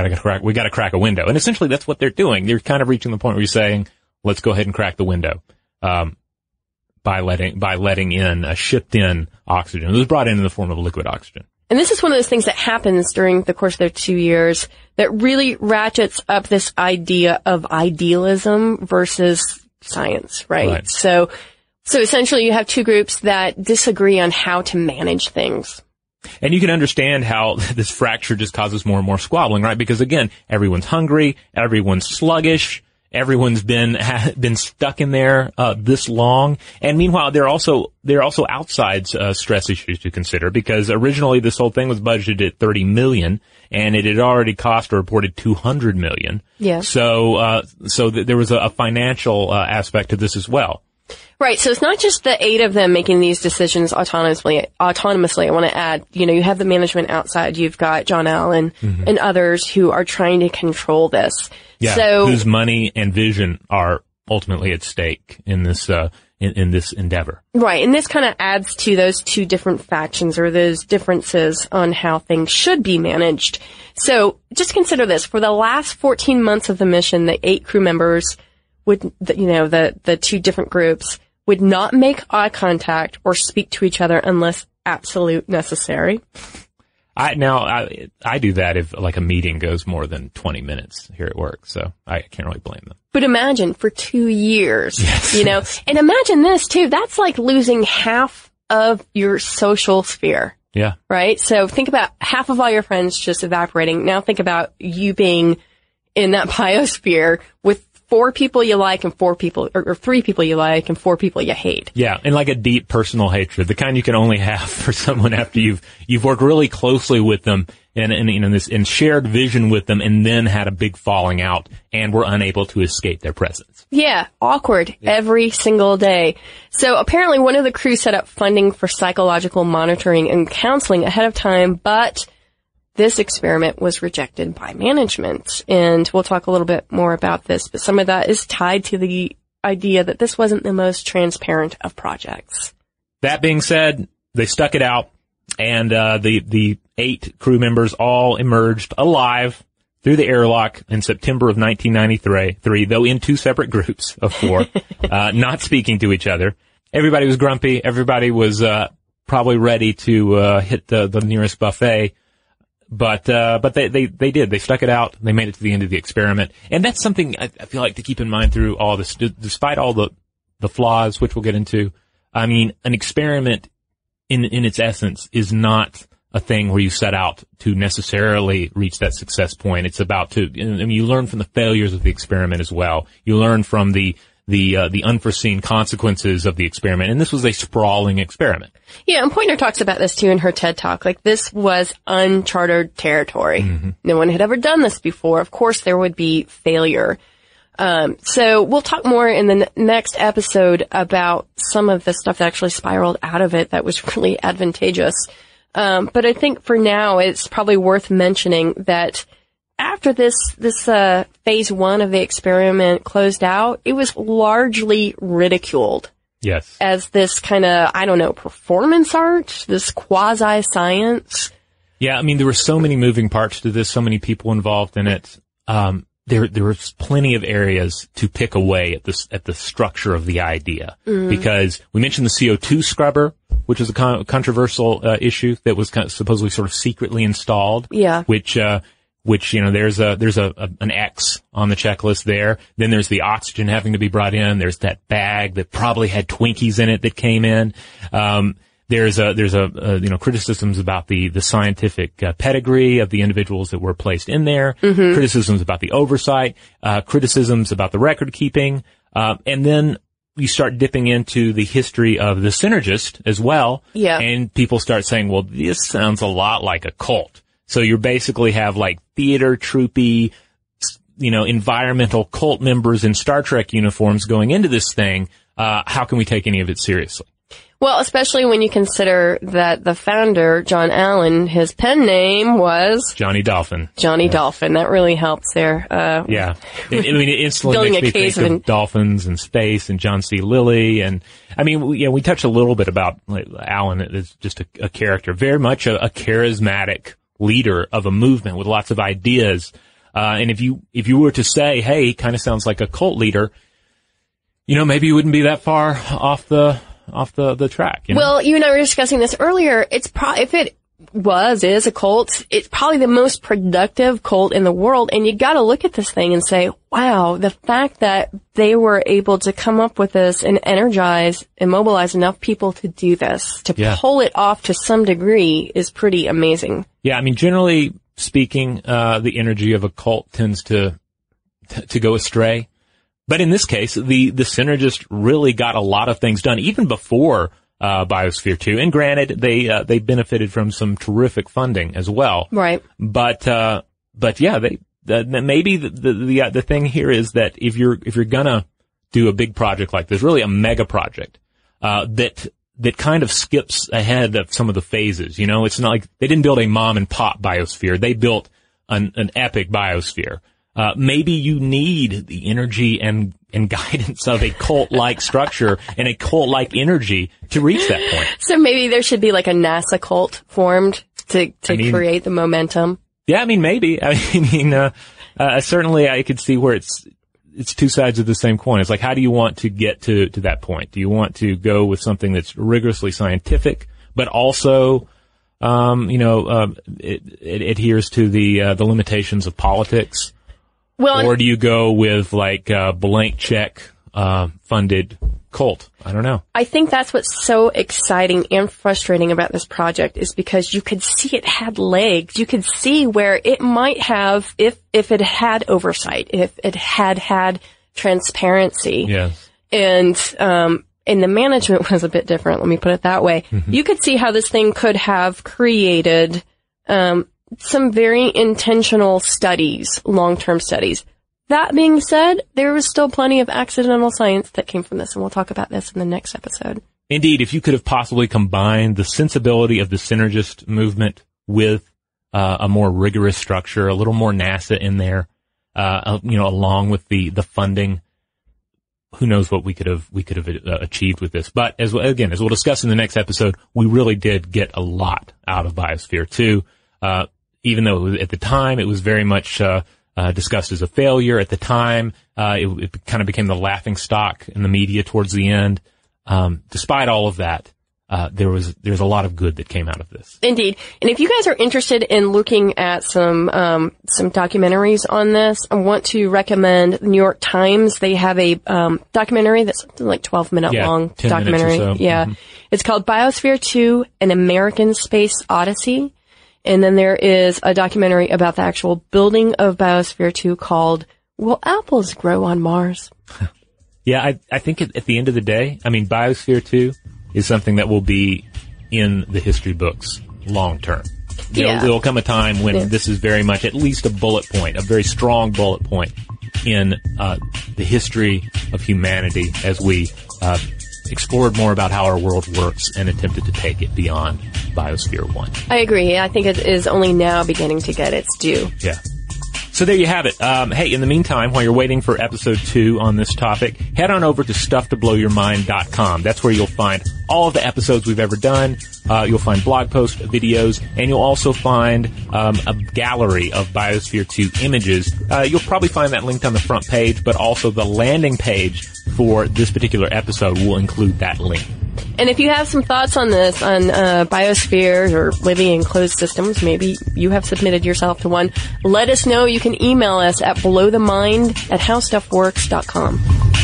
gotta crack a window. And essentially that's what they're doing. They're kind of reaching the point where you're saying, let's go ahead and crack the window. by letting in shipped in oxygen. It was brought in the form of liquid oxygen. And this is one of those things that happens during the course of their 2 years that really ratchets up this idea of idealism versus science, right? So essentially you have two groups that disagree on how to manage things. And you can understand how this fracture just causes more and more squabbling, right? Because again, everyone's hungry, everyone's sluggish, everyone's been stuck in there this long, and meanwhile there are also outside stress issues to consider, because originally this whole thing was budgeted at $30 million, and it had already cost a reported $200 million. Yeah. So there was a financial aspect to this as well. Right. So it's not just the 8 of them making these decisions autonomously. I want to add, you have the management outside. You've got John Allen and others who are trying to control this. Yeah. So, whose money and vision are ultimately at stake in this, in this endeavor. Right. And this kind of adds to those two different factions, or those differences on how things should be managed. So just consider this. For the last 14 months of the mission, the 8 crew members would, the two different groups would not make eye contact or speak to each other unless absolute necessary. I do that if like a meeting goes more than 20 minutes here at work, so I can't really blame them. But imagine for 2 years, yes. And imagine this too, that's like losing half of your social sphere. Yeah. Right? So think about half of all your friends just evaporating. Now think about you being in that biosphere with 4 people you like and 4 people, or 3 people you like and 4 people you hate. Yeah, and like a deep personal hatred, the kind you can only have for someone after you've worked really closely with them and shared vision with them, and then had a big falling out and were unable to escape their presence. Yeah, awkward every single day. So apparently one of the crew set up funding for psychological monitoring and counseling ahead of time, but this experiment was rejected by management, and we'll talk a little bit more about this, but some of that is tied to the idea that this wasn't the most transparent of projects. That being said, they stuck it out, and the 8 crew members all emerged alive through the airlock in September of 1993, though in 2 separate groups of 4, not speaking to each other. Everybody was grumpy. Everybody was probably ready to hit the nearest buffet. But they did. They stuck it out. They made it to the end of the experiment. And that's something I feel like to keep in mind through all this, despite all the flaws, which we'll get into. I mean, an experiment in its essence is not a thing where you set out to necessarily reach that success point. It's about you learn from the failures of the experiment as well. You learn from the unforeseen consequences of the experiment. And this was a sprawling experiment. Yeah, and Poynter talks about this too in her TED Talk. Like, this was uncharted territory. Mm-hmm. No one had ever done this before. Of course, there would be failure. So we'll talk more in the next episode about some of the stuff that actually spiraled out of it that was really advantageous. But I think for now, it's probably worth mentioning that after this phase 1 of the experiment closed out, it was largely ridiculed. Yes. As this kind of, performance art, this quasi-science. Yeah, I mean, there were so many moving parts to this, so many people involved in it. There was plenty of areas to pick away at the structure of the idea. Mm. Because we mentioned the CO2 scrubber, which was a controversial issue that was supposedly sort of secretly installed. Yeah. Which there's an X on the checklist there. Then there's the oxygen having to be brought in. There's that bag that probably had Twinkies in it that came in. There's criticisms about the scientific pedigree of the individuals that were placed in there. Mm-hmm. Criticisms about the oversight. Criticisms about the record keeping. And then you start dipping into the history of the Synergist as well. Yeah. And people start saying, well, this sounds a lot like a cult. So you basically have like theater troupey, environmental cult members in Star Trek uniforms going into this thing. How can we take any of it seriously? Well, especially when you consider that the founder, John Allen, his pen name was Johnny Dolphin. Johnny Dolphin. That really helps there. Yeah. It instantly makes me think of dolphins and space and John C. Lilly. And I mean, we touched a little bit about Allen as just a character, very much a charismatic leader of a movement with lots of ideas. And if you were to say, hey, he kind of sounds like a cult leader, maybe you wouldn't be that far off the track. Well, you and I were discussing this earlier. It's if it is a cult, it's probably the most productive cult in the world. And you got to look at this thing and say, wow, the fact that they were able to come up with this and energize and mobilize enough people to do this, to pull it off to some degree, is pretty amazing. Yeah, I mean, generally speaking, the energy of a cult tends to go astray. But in this case, the Synergist really got a lot of things done, even before Biosphere 2. And granted, they benefited from some terrific funding as well. Right. But yeah, maybe the thing here is that if you're gonna do a big project like this, really a mega project, that kind of skips ahead of some of the phases. It's not like they didn't build a mom and pop biosphere. They built an epic biosphere. Maybe you need the energy and guidance of a cult-like structure and a cult-like energy to reach that point. So maybe there should be like a NASA cult formed to create the momentum. Yeah, I mean, maybe. Certainly I could see where it's two sides of the same coin. It's like, how do you want to get to that point? Do you want to go with something that's rigorously scientific, but also, it adheres to the limitations of politics? Well, or do you go with like blank check funded cult? I don't know. I think that's what's so exciting and frustrating about this project, is because you could see it had legs. You could see where it might have, if it had oversight, if it had transparency. Yes. And the management was a bit different, let me put it that way. Mm-hmm. You could see how this thing could have created some very intentional studies, long-term studies. That being said, there was still plenty of accidental science that came from this, and we'll talk about this in the next episode. Indeed, if you could have possibly combined the sensibility of the Synergist movement with a more rigorous structure, a little more NASA in there, along with the funding, who knows what we could have achieved with this. But as we'll discuss in the next episode, we really did get a lot out of Biosphere 2. Even though at the time it was very much discussed as a failure. At the time, it kind of became the laughing stock in the media towards the end. Despite all of that, there's a lot of good that came out of this. Indeed. And if you guys are interested in looking at some documentaries on this, I want to recommend the New York Times. They have a documentary that's something like 12-minute long 10 documentary. minutes or so. Yeah. Mm-hmm. It's called Biosphere 2, An American Space Odyssey. And then there is a documentary about the actual building of Biosphere 2 called Will Apples Grow on Mars? Yeah, I think at the end of the day, I mean, Biosphere 2 is something that will be in the history books long term. There will come a time when this is very much at least a bullet point, a very strong bullet point in the history of humanity as we explored more about how our world works and attempted to take it beyond Biosphere 1. I agree. I think it is only now beginning to get its due. Yeah. So there you have it. Hey, in the meantime, while you're waiting for episode 2 on this topic, head on over to StuffToBlowYourMind.com. That's where you'll find all of the episodes we've ever done. You'll find blog posts, videos, and you'll also find a gallery of Biosphere 2 images. You'll probably find that linked on the front page, but also the landing page for this particular episode will include that link. And if you have some thoughts on this, on biospheres or living in closed systems, maybe you have submitted yourself to one, let us know. You can email us at blowthemind@howstuffworks.com.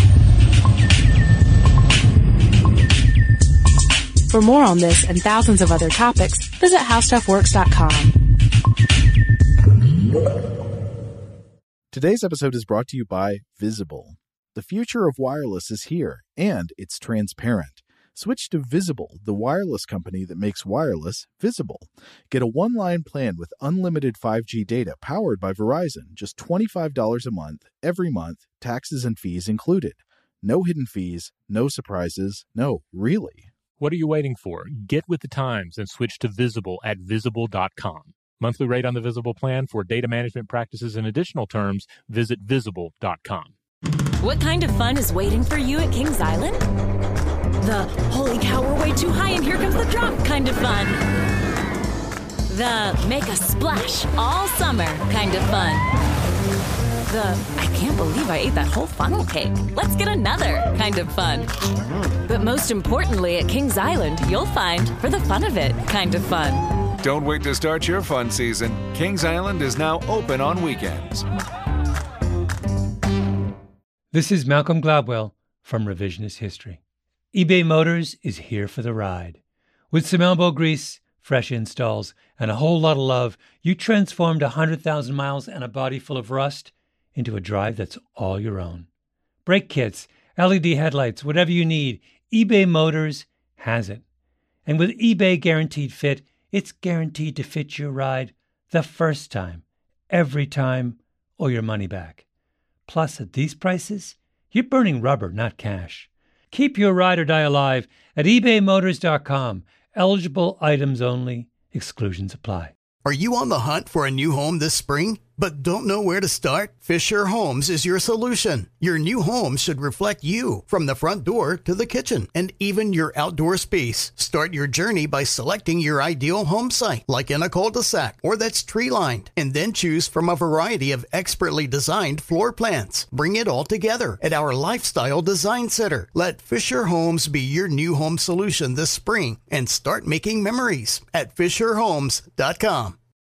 For more on this and thousands of other topics, visit howstuffworks.com. Today's episode is brought to you by Visible. The future of wireless is here, and it's transparent. Switch to Visible, the wireless company that makes wireless visible. Get a one-line plan with unlimited 5G data powered by Verizon, just $25 a month, every month, taxes and fees included. No hidden fees, no surprises, no, really. What are you waiting for? Get with the times and switch to Visible at Visible.com. Monthly rate on the Visible plan for data management practices and additional terms, visit Visible.com. What kind of fun is waiting for you at Kings Island? The holy cow, we're way too high and here comes the drop kind of fun. The make a splash all summer kind of fun. I can't believe I ate that whole funnel cake. Let's get another kind of fun. But most importantly, at Kings Island, you'll find, for the fun of it, kind of fun. Don't wait to start your fun season. Kings Island is now open on weekends. This is Malcolm Gladwell from Revisionist History. eBay Motors is here for the ride. With some elbow grease, fresh installs, and a whole lot of love, you transformed 100,000 miles and a body full of rust into a drive that's all your own. Brake kits, LED headlights, whatever you need, eBay Motors has it. And with eBay Guaranteed Fit, it's guaranteed to fit your ride the first time, every time, or your money back. Plus, at these prices, you're burning rubber, not cash. Keep your ride or die alive at ebaymotors.com. Eligible items only. Exclusions apply. Are you on the hunt for a new home this spring, but don't know where to start? Fisher Homes is your solution. Your new home should reflect you, from the front door to the kitchen, and even your outdoor space. Start your journey by selecting your ideal home site, like in a cul-de-sac or that's tree-lined, and then choose from a variety of expertly designed floor plans. Bring it all together at our Lifestyle Design Center. Let Fisher Homes be your new home solution this spring and start making memories at fisherhomes.com.